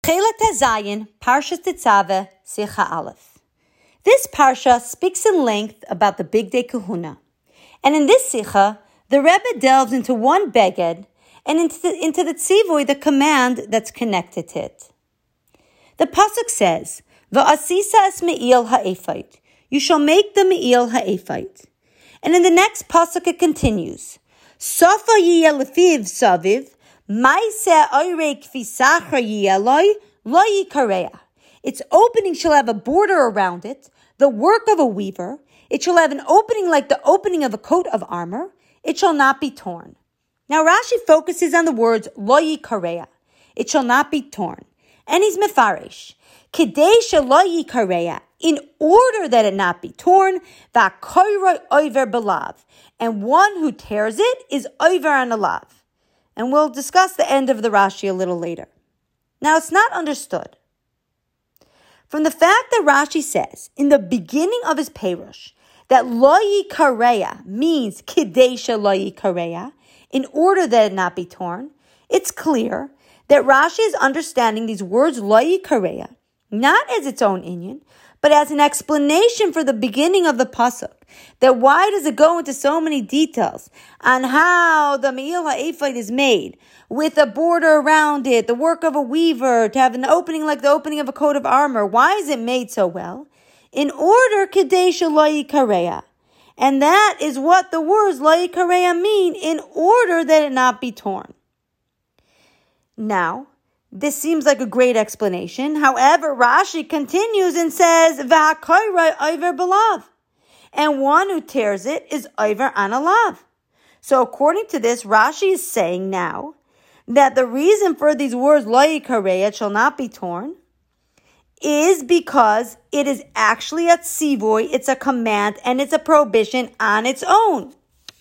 Chelet Zayin, Parsha Tetzaveh, Sicha Aleph. This parsha speaks in length about the Big Day Kahuna. And in this Sicha, the Rebbe delves into one beged and into the tzivui, the command that's connected to it. The pasuk says, "Va'asisa es me'il ha'ephod." You shall make the me'il ha'ephod. And in the next pasuk it continues, "Sofa yiyeh lefiv saviv, ma'aseh oirei kfisacher yiyeh loi, lo yikareah." Its opening shall have a border around it, the work of a weaver. It shall have an opening like the opening of a coat of armor. It shall not be torn. Now Rashi focuses on the words lo yikareah. It shall not be torn. And he's mefarish. Kidei shelo yikareah, in order that it not be torn, va'koiroi oiver belav, and one who tears it is oiver an alav. And we'll discuss the end of the Rashi a little later. Now it's not understood. From the fact that Rashi says in the beginning of his Perush that lo yikareah means kidei shelo yikareah, in order that it not be torn, it's clear that Rashi is understanding these words lo yikareah not as its own inyan, but as an explanation for the beginning of the pasuk. That why does it go into so many details on how the me'il ha'ephod is made, with a border around it, the work of a weaver, to have an opening like the opening of a coat of armor. Why is it made so well? In order kidei shelo yikareah. And that is what the words lo yikareah mean, in order that it not be torn. Now, this seems like a great explanation. However, Rashi continues and says, "V'hakoiroi oiver belav," and one who tears it is oiver an alav. So according to this, Rashi is saying now that the reason for these words lo yikareah, it shall not be torn, is because it is actually a tzivui, it's a command, and it's a prohibition on its own.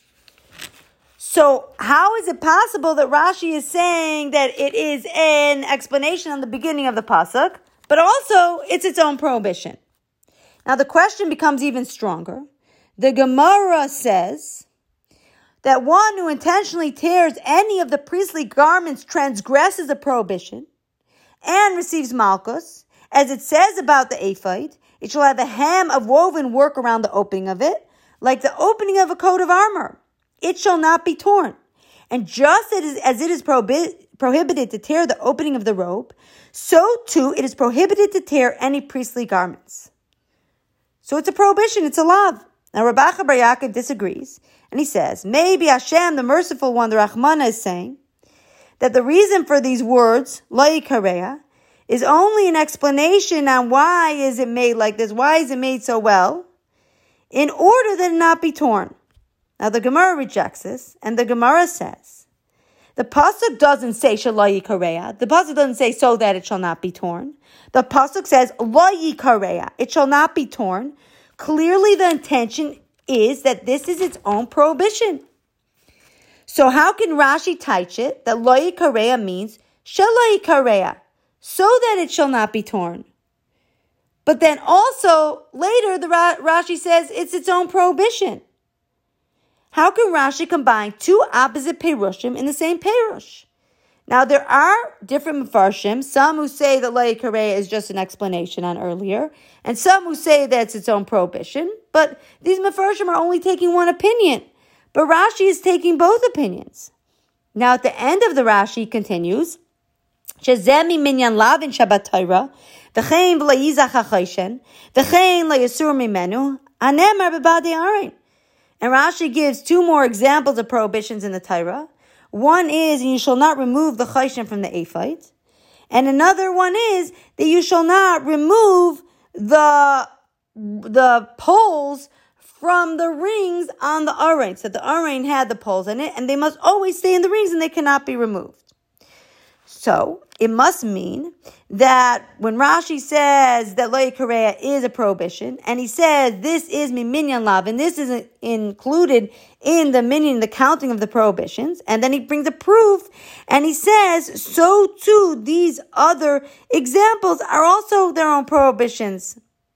So how is it possible that Rashi is saying that it is an explanation on the beginning of the pasuk, but also it's its own prohibition? Now the question becomes even stronger. The Gemara says that one who intentionally tears any of the priestly garments transgresses a prohibition and receives malchus. As it says about the ephod, it shall have a hem of woven work around the opening of it, like the opening of a coat of armor. It shall not be torn. And just as it is prohibited to tear the opening of the robe, so too it is prohibited to tear any priestly garments. So it's a prohibition, it's a lav. Now Rabbi Bar Yaakov disagrees, and he says, maybe Hashem, the merciful one, the Rahmana, is saying that the reason for these words, lo yikareah, is only an explanation on why is it made like this, why is it made so well, in order that it not be torn. Now the Gemara rejects this, and the Gemara says, the pasuk doesn't say shelo yikareah. The pasuk doesn't say so that it shall not be torn. The pasuk says lo yikareah, it shall not be torn. Clearly the intention is that this is its own prohibition. So how can Rashi teach it that lo yikareah means shelo yikareah, so that it shall not be torn? But then also later the Rashi says it's its own prohibition. How can Rashi combine two opposite perushim in the same perush? Now, there are different mefarshim, some who say that lo yikareah is just an explanation on earlier, and some who say that it's its own prohibition, but these mefarshim are only taking one opinion. But Rashi is taking both opinions. Now, at the end of the Rashi continues, Shezeh minyan lavin Shabbat Torah, v'chein v'lo yizach ha'choshen, v'chein lo yasur mimenu, hanemar b'badei arein. And Rashi gives two more examples of prohibitions in the Torah. One is, and you shall not remove the choshen from the ephod. And another one is that you shall not remove the poles from the rings on the arein. So the arein had the poles in it, and they must always stay in the rings, and they cannot be removed. So it must mean that when Rashi says that lo yikareah is a prohibition, and he says this is minyan lav, and this is included in the minyan, the counting of the prohibitions, and then he brings a proof, and he says, so too these other examples are also their own prohibitions.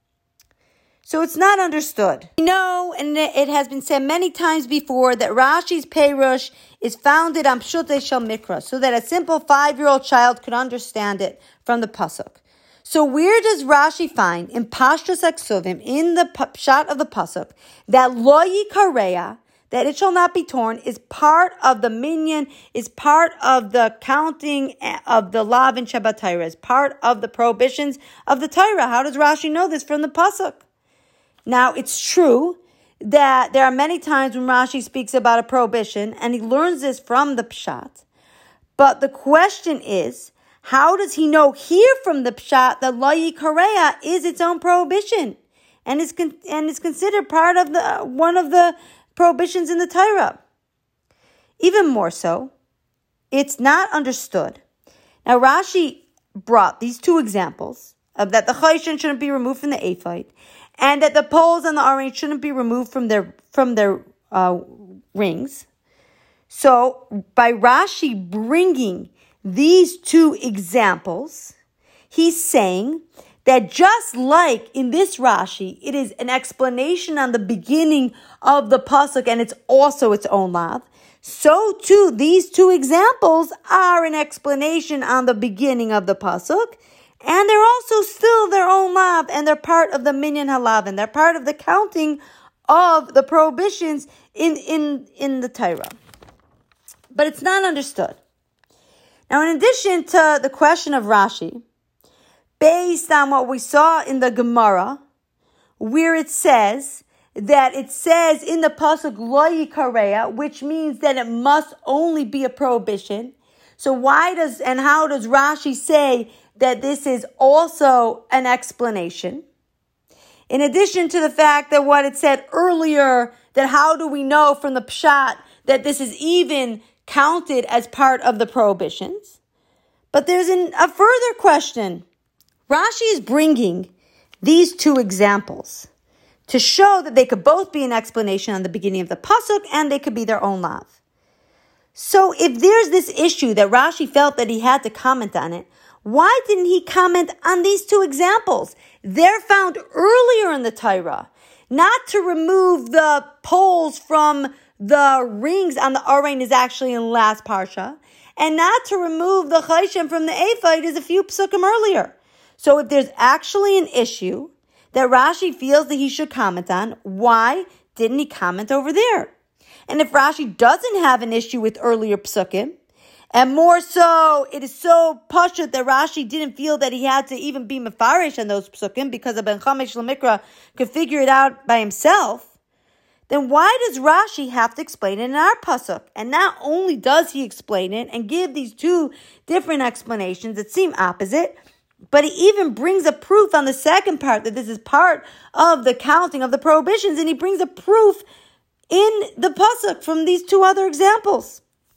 So it's not understood. We know, and it has been said many times before, that Rashi's Perush is founded on Pshutei Shel Mikra, so that a simple 5-year-old child could understand it from the pasuk. So where does Rashi find in Pashtus Aksuvim, in the pshat of the pasuk, that lo yikareya, that it shall not be torn, is part of the minyan, is part of the counting of the lav in Shabbat Torah, is part of the prohibitions of the Torah? How does Rashi know this from the pasuk? Now, it's true that there are many times when Rashi speaks about a prohibition, and he learns this from the pshat. But the question is, how does he know here from the pshat that lo yikareya is its own prohibition and is considered part of one of the prohibitions in the Torah? Even more so, it's not understood. Now, Rashi brought these two examples of that the chayshin shouldn't be removed from the ephod, and that the poles on the aron shouldn't be removed from their rings. So, by Rashi bringing these two examples, he's saying that just like in this Rashi, it is an explanation on the beginning of the pasuk, and it's also its own lav, so too these two examples are an explanation on the beginning of the pasuk, and they're also still their own lav, and they're part of the minyan halav, and they're part of the counting of the prohibitions in the Torah. But it's not understood. Now, in addition to the question of Rashi, based on what we saw in the Gemara, where it says in the pasuk lo yikareya, which means that it must only be a prohibition. So how does Rashi say that this is also an explanation? In addition to the fact that what it said earlier, that how do we know from the pshat that this is even counted as part of the prohibitions? But there's a further question. Rashi is bringing these two examples to show that they could both be an explanation on the beginning of the pasuk, and they could be their own lav. So if there's this issue that Rashi felt that he had to comment on it, why didn't he comment on these two examples? They're found earlier in the Torah, not to remove the poles from the rings on the aron is actually in last parsha, and not to remove the chayshin from the ephod is a few psukim earlier. So if there's actually an issue that Rashi feels that he should comment on, why didn't he comment over there? And if Rashi doesn't have an issue with earlier psukim, and more so, it is so pashut that Rashi didn't feel that he had to even be mefarish on those psukim because of Ben Chamesh Lemikra could figure it out by himself, then why does Rashi have to explain it in our pasuk? And not only does he explain it and give these two different explanations that seem opposite, but he even brings a proof on the second part that this is part of the counting of the prohibitions, and he brings a proof in the pasuk from these two other examples.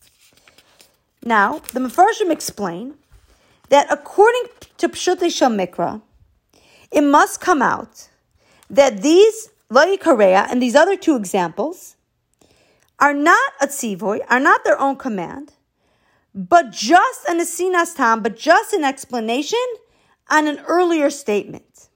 Now, the Mefarshim explain that according to Pshutei Shel Mikra, it must come out that these lo yikareya and these other two examples are not a tzivoy, are not their own command, but just an asinas tam, but just an explanation on an earlier statement.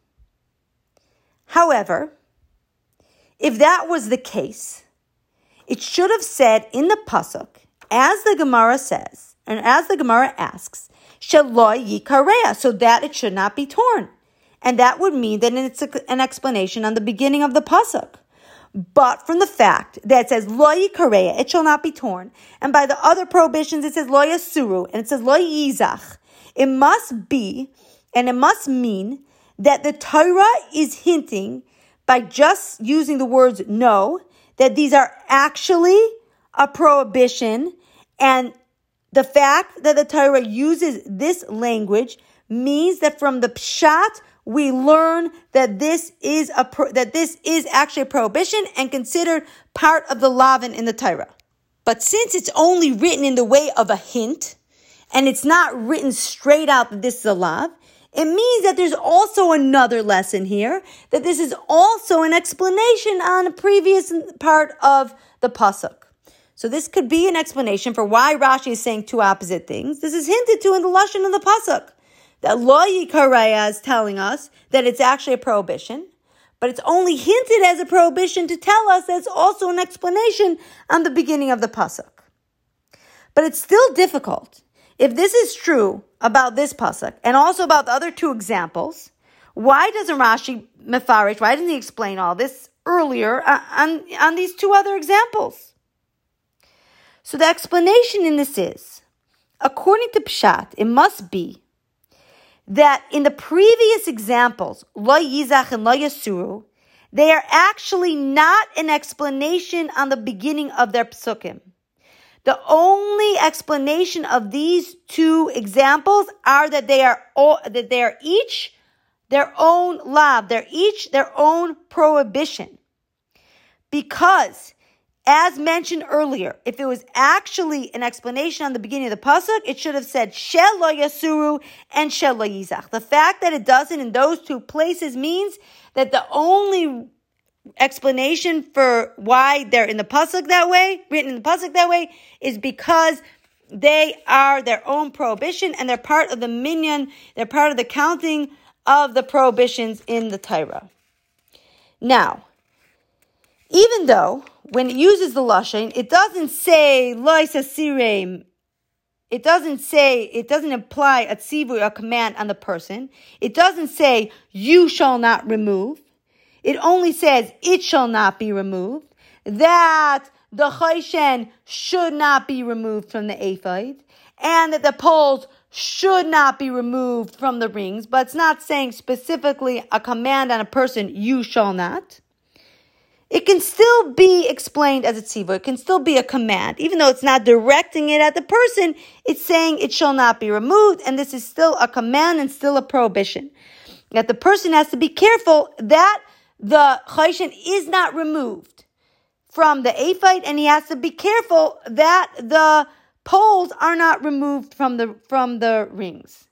However, if that was the case, it should have said in the pasuk, as the Gemara says, and as the Gemara asks, shelo yikareya, so that it should not be torn. And that would mean that it's an explanation on the beginning of the pasuk. But from the fact that it says lo yikareya, it shall not be torn, and by the other prohibitions it says lo yasuru, and it says lo yizach, it must be, and it must mean that the Torah is hinting by just using the words no, that these are actually a prohibition, and the fact that the Torah uses this language means that from the pshat we learn that this is actually a prohibition and considered part of the lavin in the Torah. But since it's only written in the way of a hint, and it's not written straight out that this is a lav, it means that there's also another lesson here, that this is also an explanation on a previous part of the pasuk. So this could be an explanation for why Rashi is saying two opposite things. This is hinted to in the lashon of the pasuk, that lo yikareya is telling us that it's actually a prohibition, but it's only hinted as a prohibition to tell us that it's also an explanation on the beginning of the pasuk. But it's still difficult. If this is true about this pasuk and also about the other two examples, why doesn't Rashi mefarish? Why doesn't he explain all this earlier on these two other examples? So the explanation in this is, according to Pshat, it must be that in the previous examples, Lo Yizach and Lo Yasuru, they are actually not an explanation on the beginning of their psukim. The only explanation of these two examples are that they are each their own lav. They're each their own prohibition. Because, as mentioned earlier, if it was actually an explanation on the beginning of the pasuk, it should have said shel lo yasuru and shel lo yizach. The fact that it doesn't in those two places means that the only explanation for why they're in the pasuk that way, written in the pasuk that way, is because they are their own prohibition and they're part of the minyan, they're part of the counting of the prohibitions in the Torah. Now, even though when it uses the lashon, it doesn't say lo yasirem. It doesn't imply a tzivui, a command on the person. It doesn't say you shall not remove. It only says it shall not be removed. That the chayshen should not be removed from the ephod, and that the poles should not be removed from the rings. But it's not saying specifically a command on a person, you shall not. It can still be explained as a tzivur. It can still be a command. Even though it's not directing it at the person, it's saying it shall not be removed, and this is still a command and still a prohibition. That the person has to be careful that the chayshen is not removed from the ephod, and he has to be careful that the poles are not removed from the rings.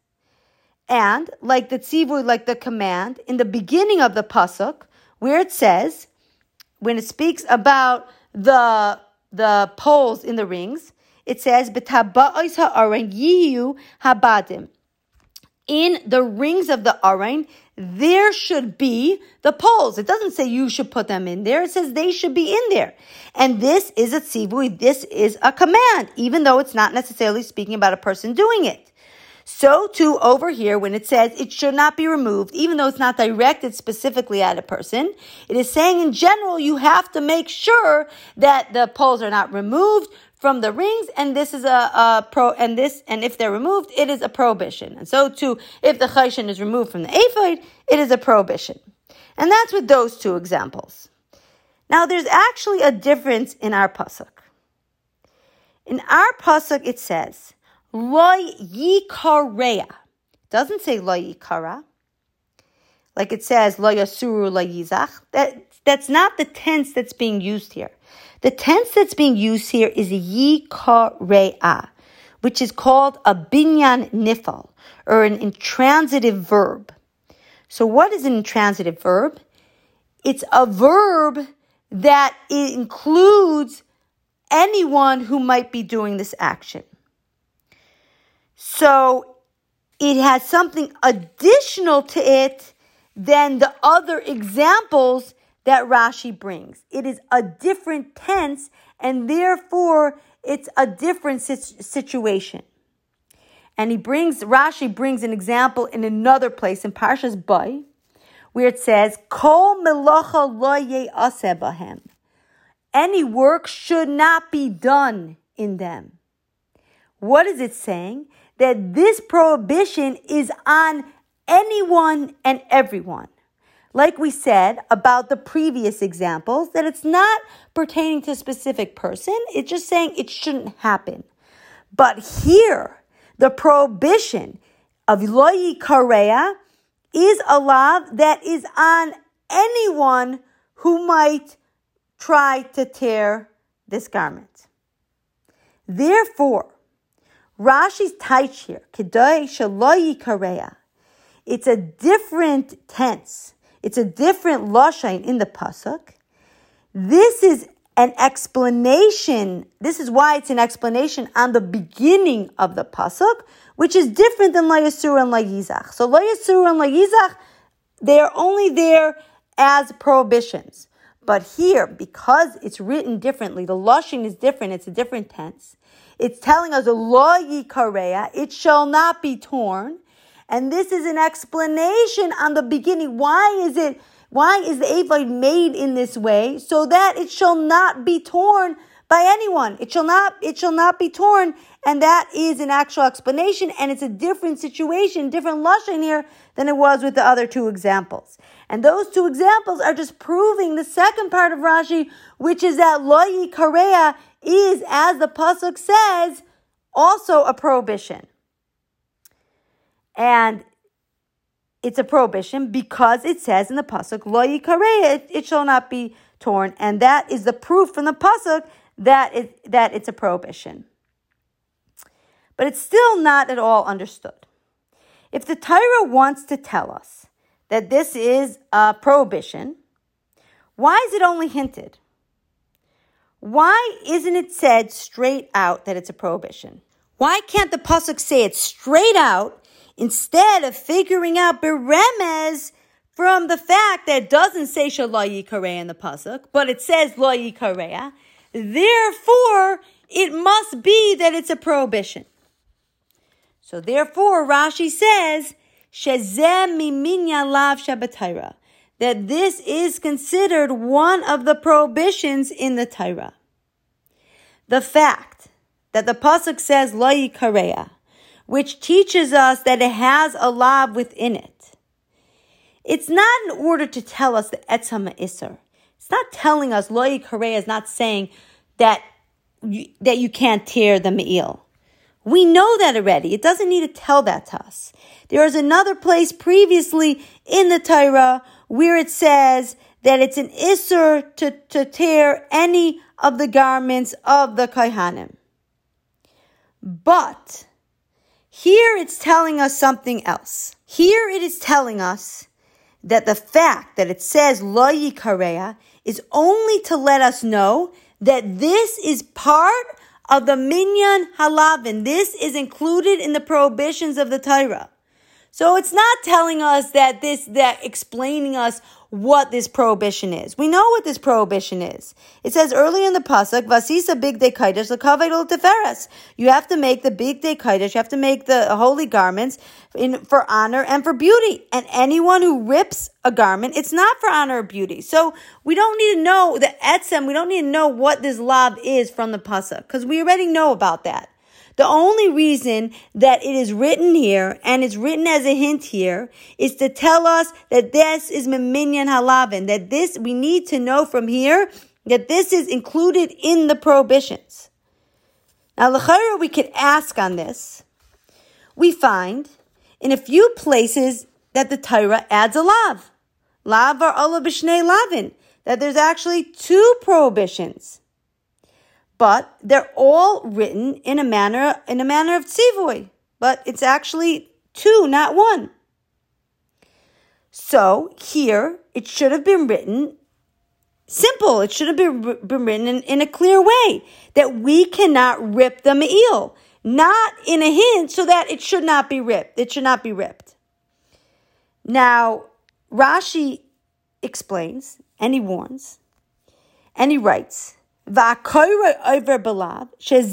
And like the tzivur, like the command, in the beginning of the pasuk, where it says, when it speaks about the poles in the rings, it says, "B'taba'os ha'aron yiyu habadim." In the rings of the aron, there should be the poles. It doesn't say you should put them in there. It says they should be in there. And this is a tzivui. This is a command, even though it's not necessarily speaking about a person doing it. So too over here, when it says it should not be removed, even though it's not directed specifically at a person, it is saying in general you have to make sure that the poles are not removed from the rings, and this is and if they're removed, it is a prohibition. And so too, if the chayshen is removed from the ephod, it is a prohibition. And that's with those two examples. Now, there's actually a difference in our pasuk. In our pasuk, it says, Lo yikareya. It doesn't say lo yikara. Like it says, Lo yasuru lo yizach. That's not the tense that's being used here. The tense that's being used here is yikareya, which is called a binyan nifal, or an intransitive verb. So what is an intransitive verb? It's a verb that includes anyone who might be doing this action. So it has something additional to it than the other examples that Rashi brings. It is a different tense, and therefore it's a different situation. And Rashi brings an example in another place in Parshas Bo, where it says, Kol melacha lo ye'aseh bahem. Any work should not be done in them. What is it saying? That this prohibition is on anyone and everyone. Like we said about the previous examples, that it's not pertaining to a specific person. It's just saying it shouldn't happen. But here, the prohibition of lo yikareya is a law that is on anyone who might try to tear this garment. Therefore, Rashi's taich here, kedai shelo yikareya, it's a different tense. It's a different lashon in the pasuk. This is an explanation. This is why it's an explanation on the beginning of the pasuk, which is different than lo yasur and lo yizach. So lo yasur and lo yizach, they are only there as prohibitions. But here, because it's written differently, the lashon is different. It's a different tense. It's telling us, lo yikareya, it shall not be torn. And this is an explanation on the beginning. Why is the ephod made in this way? So that it shall not be torn by anyone. It shall not be torn. And that is an actual explanation. And it's a different situation, different lashon here than it was with the other two examples. And those two examples are just proving the second part of Rashi, which is that lo yikareya is, as the pasuk says, also a prohibition. And it's a prohibition because it says in the pasuk, lo yikareya, it shall not be torn. And that is the proof from the pasuk that it's a prohibition. But it's still not at all understood. If the Torah wants to tell us that this is a prohibition, why is it only hinted? Why isn't it said straight out that it's a prohibition? Why can't the pasuk say it straight out instead of figuring out beremez from the fact that it doesn't say shelo yikareya in the pasuk, but it says lo yikareya? Therefore, it must be that it's a prohibition. So therefore, Rashi says, shezeh miminyan lav shabatayra, that this is considered one of the prohibitions in the Torah. The fact that the pasuk says lo yikareya, which teaches us that it has a lav within it, it's not in order to tell us the etz ha'ma'isr. It's not telling us lo yikareya is not saying that you can't tear the me'il. We know that already. It doesn't need to tell that to us. There is another place previously in the Torah where it says that it's an isur to tear any of the garments of the kohanim. But here it's telling us something else. Here it is telling us that the fact that it says lo yikareya is only to let us know that this is part of the minyan halavin. This is included in the prohibitions of the Torah. So it's not telling us that explaining us what this prohibition is. We know what this prohibition is. It says early in the pasuk, "Vasisa big day kaidesh l'kaved l'teferes." You have to make the big day kaidesh. You have to make the holy garments for honor and for beauty. And anyone who rips a garment, it's not for honor or beauty. So we don't need to know the etzem. We don't need to know what this lav is from the pasuk because we already know about that. The only reason that it is written here, and it's written as a hint here, is to tell us that this is minyan halavin, that this, we need to know from here, that this is included in the prohibitions. Now, l'chayra, we could ask on this. We find in a few places that the Torah adds a lav. Lav or olah b'shnei lavin, that there's actually two prohibitions. But they're all written in a manner of tzivui. But it's actually two, not one. So here, it should have been written simple. It should have been written in a clear way. That we cannot rip the me'il. Not in a hint so that it should not be ripped. It should not be ripped. Now, Rashi explains, and he warns, and he writes, and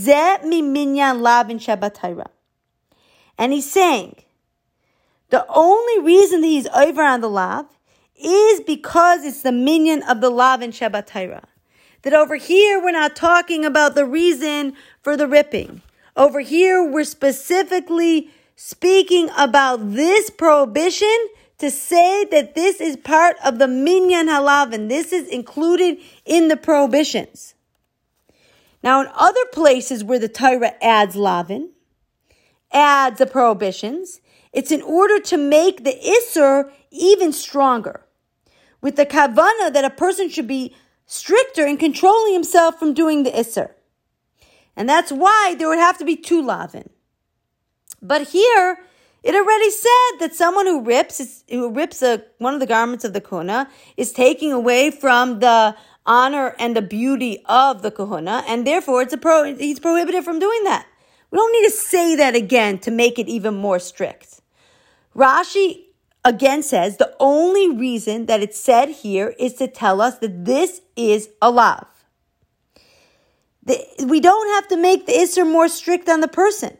he's saying, the only reason that he's over on the lav is because it's the minyan of the lav in Shabbat Torah. That over here, we're not talking about the reason for the ripping. Over here, we're specifically speaking about this prohibition to say that this is part of the minyan halav, and this is included in the prohibitions. Now, in other places where the Torah adds lavin, adds the prohibitions, it's in order to make the isur even stronger, with the kavanah that a person should be stricter in controlling himself from doing the isur. And that's why there would have to be two lavin. But here, it already said that someone who rips one of the garments of the kahuna is taking away from the honor and the beauty of the kahuna, and therefore he's prohibited from doing that. We don't need to say that again to make it even more strict. Rashi again says the only reason that it's said here is to tell us that this is a lav. We don't have to make the Isser more strict on the person.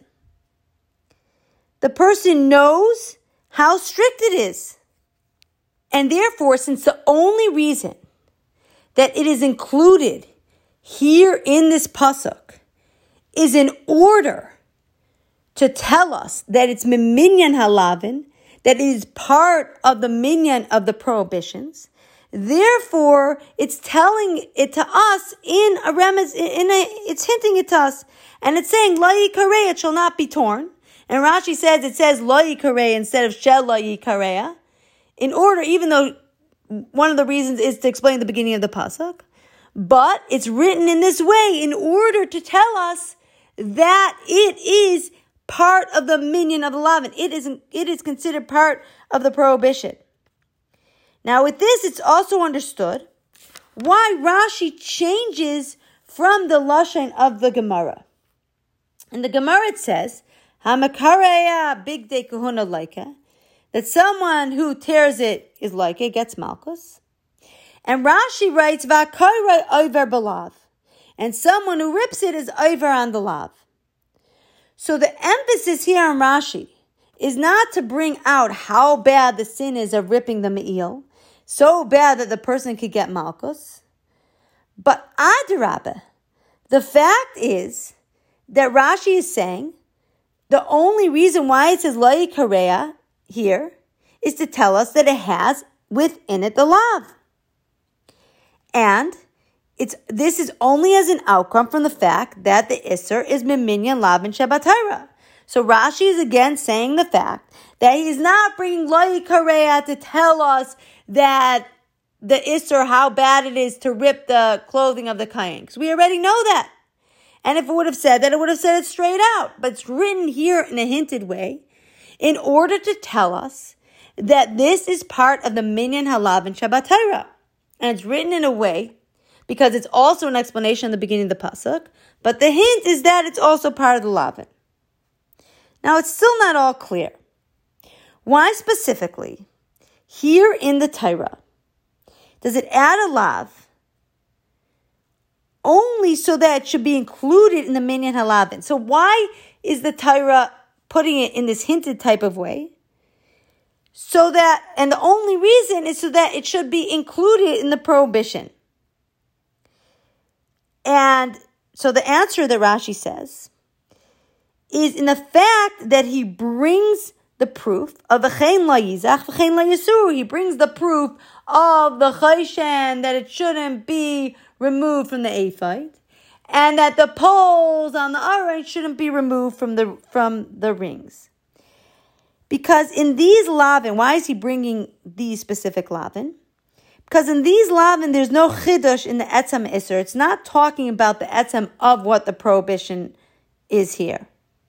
The person knows how strict it is. And therefore, since the only reason that it is included here in this pasuk is in order to tell us that it's minyan halavin, that it is part of the minyan of the prohibitions, therefore it's telling it to us in a remez, it's hinting it to us, and it's saying la yikareh, it shall not be torn. And Rashi says it says la yikareh instead of shel la yikareh, in order, even though one of the reasons is to explain the beginning of the pasuk, but it's written in this way in order to tell us that it is part of the minyan of the lavin. It is considered part of the prohibition. Now with this, it's also understood why Rashi changes from the lashon of the Gemara. In the Gemara it says, Hamakareya big day kahuna laika, that someone who tears it is like it, gets malchus. And Rashi writes, V'akara over belav, and someone who rips it is over on the lav. So the emphasis here on Rashi is not to bring out how bad the sin is of ripping the me'il, so bad that the person could get malchus. But adrabah, the fact is that Rashi is saying the only reason why it says la yikareah here is to tell us that it has within it the lav. And this is only as an outcome from the fact that the Isser is Minyan Lavin Shabbatayra. So Rashi is again saying the fact that he is not bringing La Yikareah to tell us that the Isser, how bad it is to rip the clothing of the Kayin. Because we already know that. And if it would have said that, it would have said it straight out. But it's written here in a hinted way in order to tell us that this is part of the Minyan Halav and Shabbatayra. And it's written in a way because it's also an explanation in the beginning of the pasuk, but the hint is that it's also part of the lavin. Now it's still not all clear. Why specifically, here in the Torah, does it add a lav only so that it should be included in the minyan halavin? So why is the Torah putting it in this hinted type of way? So that, and the only reason is so that it should be included in the prohibition. And so the answer that Rashi says is in the fact that he brings the proof of v'chein la yizach, v'chein la yisur. He brings the proof of the chayshen, that it shouldn't be removed from the ephod, and that the poles on the aron shouldn't be removed from the rings. Because in these lavin, why is he bringing these specific lavin? Because in these lavin, there's no chidush in the etzem isser. It's not talking about the etzem of what the prohibition is here.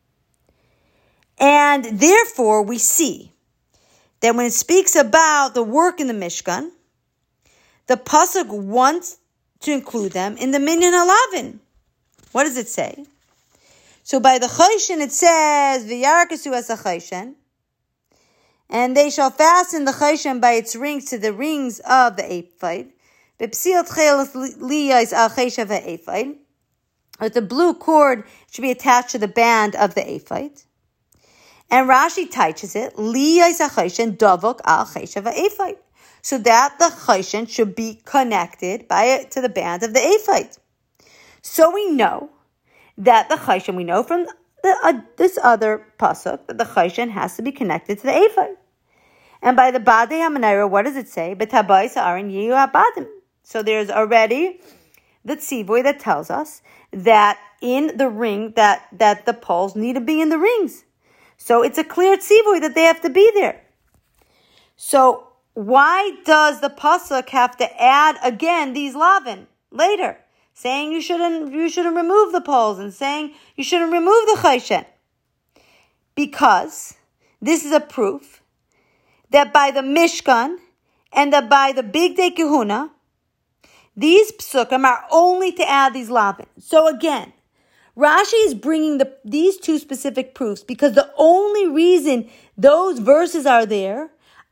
And therefore, we see that when it speaks about the work in the Mishkan, the pasuk wants to include them in the minyan halavin. What does it say? So by the chayshen, it says, v'yarkesu es ha-chayshen, and they shall fasten the chayshen by its rings to the rings of the ephod. B'psil tchelas liyos al chayshen v'ephod. With the blue cord should be attached to the band of the ephod. And Rashi teaches it, liyos al chayshen davok al chayshen v'ephod, so that the chayshen should be connected to the band of the ephod. So we know that the chayshen, we know from this other pasuk that the chayshen has to be connected to the ephod. And by the badei hamanayra, what does it say? B'tabayis ha'aron yiyu habadim. So there's already the tzivoy that tells us that in the ring that the poles need to be in the rings. So it's a clear tzivoy that they have to be there. So why does the pasuk have to add again these lavin later? Saying you shouldn't remove the poles and saying you shouldn't remove the chayshen. Because this is a proof that by the Mishkan and by the Big Day Kahuna, these psukim are only to add these lavin. So again, Rashi is bringing these two specific proofs because the only reason those verses are there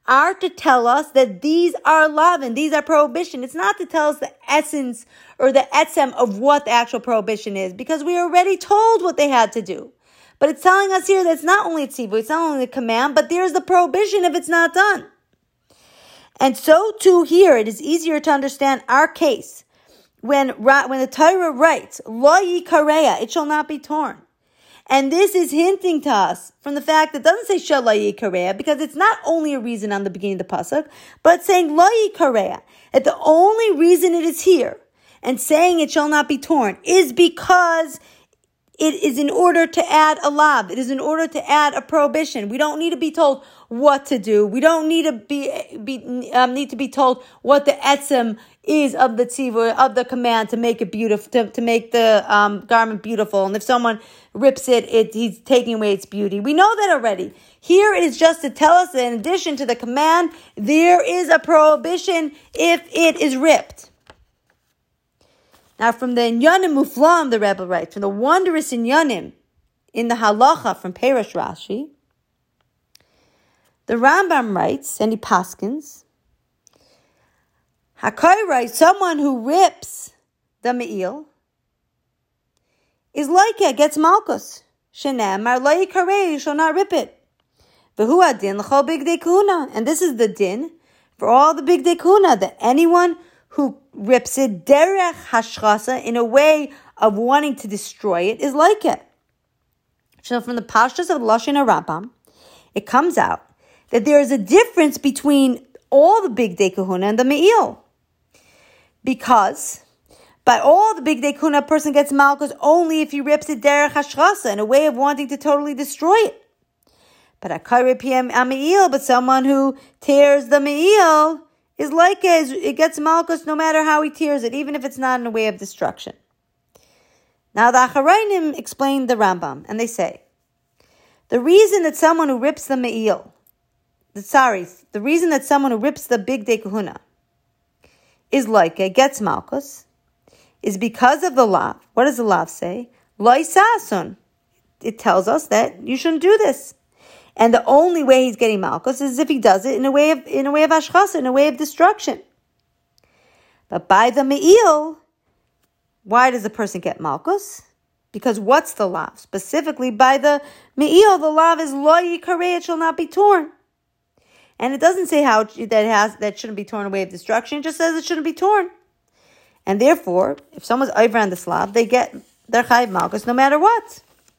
are to tell us that these are lavin, these are prohibition. It's not to tell us the essence or the etzem of what the actual prohibition is, because we already told what they had to do. But it's telling us here that it's not only a tzivu, it's not only a command, but there's the prohibition if it's not done. And so too here, it is easier to understand our case when the Torah writes, lo yikareya, it shall not be torn. And this is hinting to us from the fact that it doesn't say shel lo yikareya, because it's not only a reason on the beginning of the pasuk, but it's saying lo yikareya, that the only reason it is here and saying it shall not be torn is because it is in order to add a lav. It is in order to add a prohibition. We don't need to be told what to do. We don't need to be told what the etzem is of the tzivur, of the command to make it beautiful, to make the garment beautiful. And if someone rips it, he's taking away its beauty. We know that already. Here it is just to tell us that in addition to the command, there is a prohibition if it is ripped. Now, from the Inyanim Muflam, the Rebbe writes, from the wondrous Inyanim in the Halacha from Perush Rashi, the Rambam writes, and he paskins, Hakai, someone who rips the Me'il, is like it, gets Malkus. Shenemar lo yikareh, you shall not rip it. V'hu adin l'chol bigdei kahuna. And this is the din for all the bigdei kahuna, that anyone who rips it derech hashchasa, in a way of wanting to destroy it, is like it. So from the pashtus of Lashon HaRambam, it comes out that there is a difference between all the bigdei kahuna and the me'il. Because by all the bigdei kahuna, a person gets malchus only if he rips it derech hashchasa, in a way of wanting to totally destroy it. But akari pm me'il, but someone who tears the me'il is like it gets malchus no matter how he tears it, even if it's not in a way of destruction. Now the Acharayim explain the Rambam, and they say, the reason that someone who rips the me'il, the reason that someone who rips the bigdei kahuna is like it gets malchus, is because of the lav. What does the lav say? Lo yisasun. It tells us that you shouldn't do this. And the only way he's getting malchus is if he does it in a way of ashchasa, in a way of destruction. But by the me'il, why does the person get malchus? Because what's the lav? Specifically, by the me'il, the lav is lo yikareh, it shall not be torn. And it doesn't say how that shouldn't be torn in a way of destruction. It just says it shouldn't be torn. And therefore, if someone's over on the lav, they get their chayiv malchus no matter what.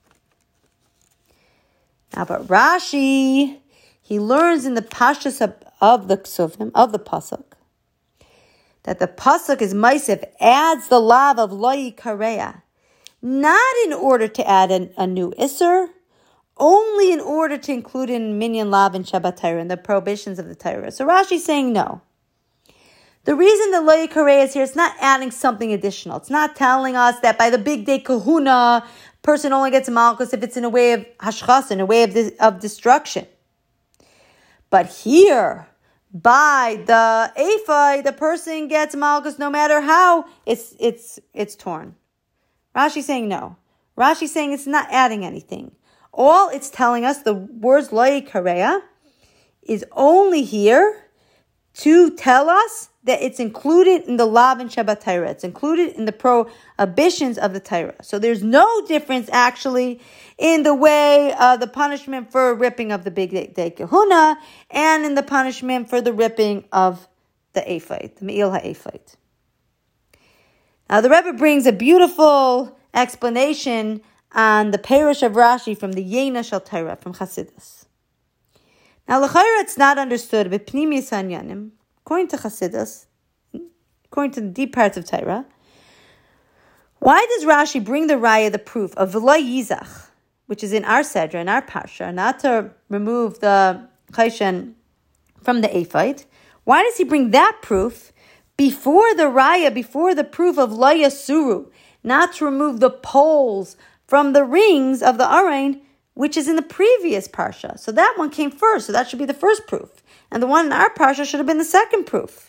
Now, but Rashi, he learns in the pashtus of the ksuvim, of the pasuk, that the pasuk is maisiv, adds the lav of lo yikareya, not in order to add a new isser, only in order to include in minyan lav and Shabbat Torah, and the prohibitions of the Torah. So Rashi's saying no. The reason the lo yikareya is here, it's not adding something additional. It's not telling us that by the bigdei kahuna, person only gets malchus if it's in a way of hashchas, in a way of destruction. But here, by the ephod, the person gets malchus no matter how it's torn. Rashi's saying no. Rashi's saying it's not adding anything. All it's telling us, the words lo yikareya, is only here to tell us that it's included in the lav and Shabbat Torah. It's included in the prohibitions of the Torah. So there's no difference actually in the way the punishment for ripping of the bigdei kahuna and in the punishment for the ripping of the ephod, the me'il ha'ephod. Now the Rebbe brings a beautiful explanation on the Perush of Rashi from the Yena Shel Torah from Chassidus. Now l'chayra it's not understood but pnimius hanyanim. According to Chassidus, according to the deep parts of Torah, why does Rashi bring the raya, the proof of v'lo yizach, which is in our Sedra, in our Parsha, not to remove the chayshen from the ephod? Why does he bring that proof before the raya, before the proof of lo yasuru, not to remove the poles from the rings of the arain, which is in the previous Parsha? So that one came first, so that should be the first proof. And the one in our Parsha should have been the second proof.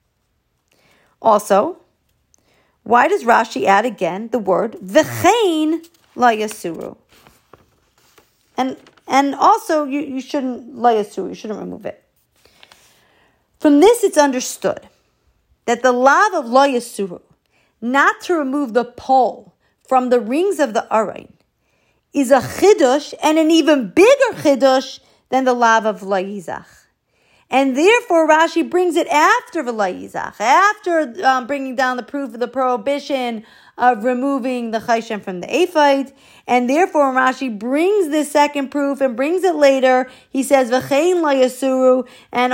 Also, why does Rashi add again the word v'chein la yasuru? And also, you shouldn't la yasuru, you shouldn't remove it. From this, it's understood that the lav of lo yasuru, not to remove the pole from the rings of the arein, is a chidush and an even bigger chidush than the lav of lo yizach. And therefore, Rashi brings it after v'lo yizach, after bringing down the proof of the prohibition of removing the chayshem from the ephod. And therefore, Rashi brings this second proof and brings it later. He says, v'chein lo yasuru,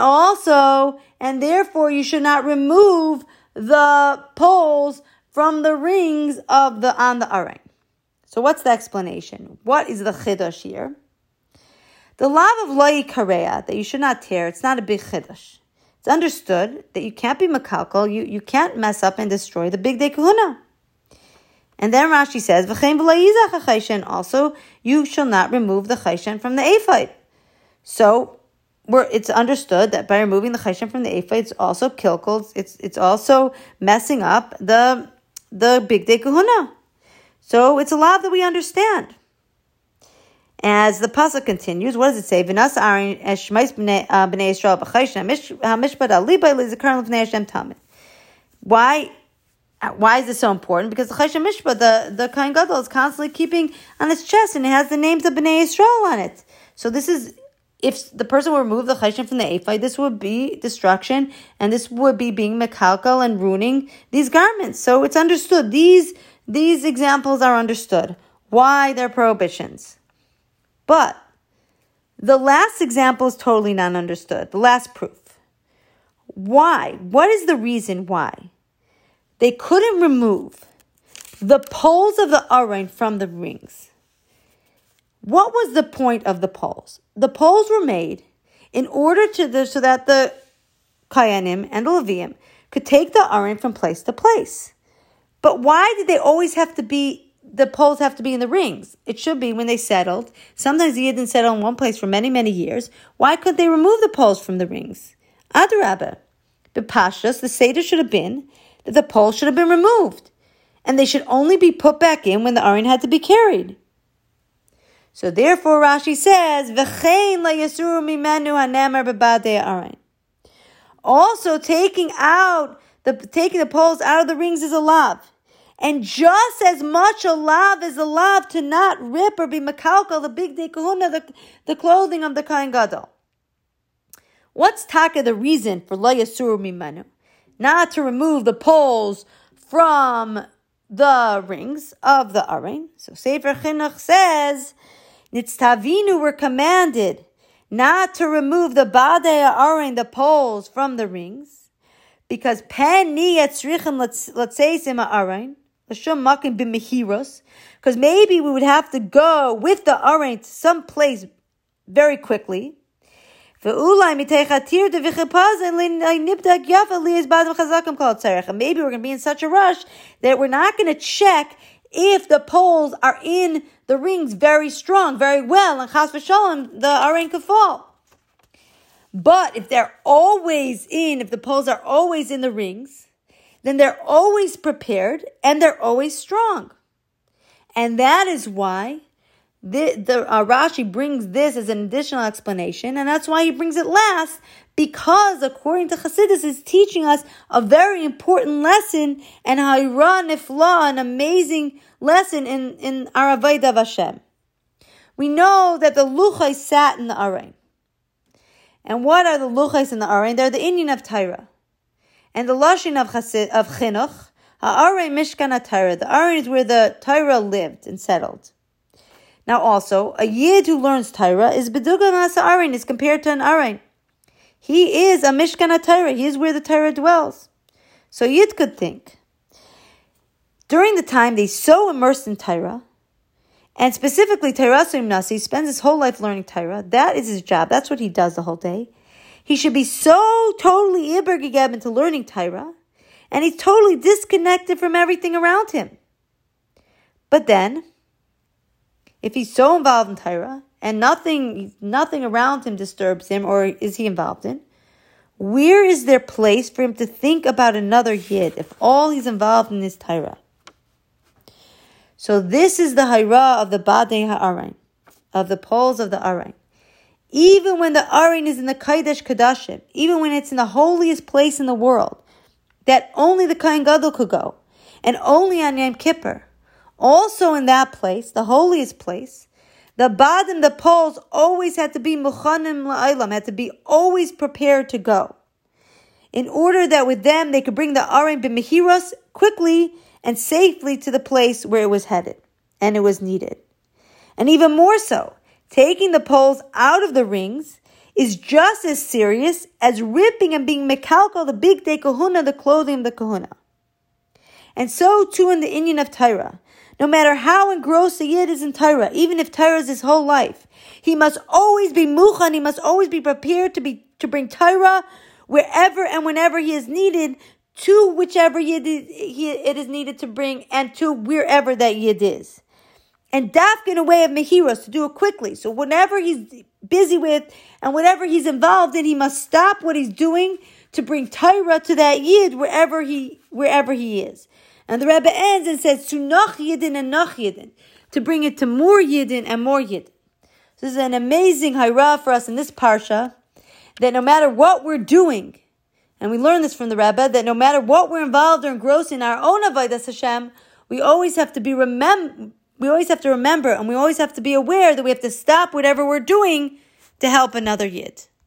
and therefore you should not remove the poles from the rings on the arein. So what's the explanation? What is the chidush here? The lav of lo yikareya, that you should not tear, it's not a big chidush. It's understood that you can't be makalkal, you can't mess up and destroy the big day kahuna. And then Rashi says, v'chein v'lo yizach ha-chayshen, also, you shall not remove the chayshen from the ephod. So, it's understood that by removing the chayshen from the ephod, it's also kilkal, it's also messing up the big day kahuna. So, it's a lav that we understand. As the pasuk continues, what does it say? V'nas Aaron eshmais b'nei Yisrael b'chayshen hamishpat alibay lizikaron l'fnei Hashem tamid. Why is this so important? Because the chayshen mishpat, the Kohen Gadol, is constantly keeping on his chest, and it has the names of Bnei Yisrael on it. So this is, if the person would remove the chayshen from the ephod, this would be destruction, and this would be being mekalkal and ruining these garments. So it's understood. These examples are understood. Why they're prohibitions. But the last example is totally not understood. The last proof. Why? What is the reason why they couldn't remove the poles of the arein from the rings? What was the point of the poles? The poles were made in order so that the Kohanim and the Leviim could take the arein from place to place. But why did they always have to be? The poles have to be in the rings. It should be when they settled. Sometimes the Yidden settled in one place for many, many years. Why couldn't they remove the poles from the rings? Adarabah. B'pashas, the Seder should have been that the poles should have been removed. And they should only be put back in when the arein had to be carried. So therefore Rashi says, V'chein la yasuru mimenu hanemer b'badei arein. Also taking the poles out of the rings is a lav. And just as much a lav is a lav to not rip or be makalkal, the big day kahuna, the clothing of the Kohen Gadol. What's taka the reason for lo yasuru mimenu? Not to remove the poles from the rings of the arein. So Sefer Chinuch says, Nitztavinu were commanded not to remove the badei arein, the poles from the rings, because pen ni yatzrichem latzeisim arein. Because maybe we would have to go with the arein to some place very quickly. And maybe we're going to be in such a rush that we're not going to check if the poles are in the rings very strong, very well, and chas v'shalom, the arein could fall. But if the poles are always in the rings, then they're always prepared and they're always strong. And that is why Rashi brings this as an additional explanation, and that's why he brings it last, because according to Chassidus, is teaching us a very important lesson, and Hayra Nifla, an amazing lesson in our Avodah of Hashem. We know that the luchos sat in the arein. And what are the luchos in the arein? They're the inyan of Torah. And the lashon of Chinuch, ha'arein mishkan ha'Torah. The arein is where the Torah lived and settled. Now also, a yid who learns Torah is bedugan as arein, is compared to an arein. He is a mishkan ha'Torah. He is where the Torah dwells. So yid could think, during the time they so immersed in Torah, and specifically Torah Suim Nasi spends his whole life learning Torah. That is his job. That's what he does the whole day. He should be so totally ibergegeb into learning Torah, and he's totally disconnected from everything around him. But then, if he's so involved in Torah, and nothing around him disturbs him, or is he involved in, where is there place for him to think about another yid if all he's involved in is Torah? So this is the hayra of the badei ha'arein, of the poles of the arein. even when the Aron is in the Kodesh Kodashim, even when it's in the holiest place in the world, that only the Kohen Gadol could go, and only on Yom Kippur, also in that place, the holiest place, the Badim, the poles, always had to be Muchanim La'olam, had to be always prepared to go, in order that with them they could bring the Aron b'mehiros quickly and safely to the place where it was headed, and it was needed. And even more so, taking the poles out of the rings is just as serious as ripping and being mekalkal the big day kahuna, the clothing of the kahuna. And so too in the inyan of Torah. No matter how engrossed a yid is in Torah, even if Torah is his whole life, he must always be muchan, he must always be prepared to bring Torah wherever and whenever he is needed, to whichever yid it is needed to bring, and to wherever that yid is. And dafka in a way of mehiros, to do it quickly. So whatever he's busy with and whatever he's involved in, he must stop what he's doing to bring Torah to that yid wherever he is. And the Rebbe ends and says, to noch yidin and noch yidin, to bring it to more yidin and more yidin. So this is an amazing hayra for us in this parsha, that no matter what we're doing, and we learn this from the Rebbe, that no matter what we're involved or engrossed in our own avodas Hashem, we always have to remember, and we always have to be aware that we have to stop whatever we're doing to help another yid.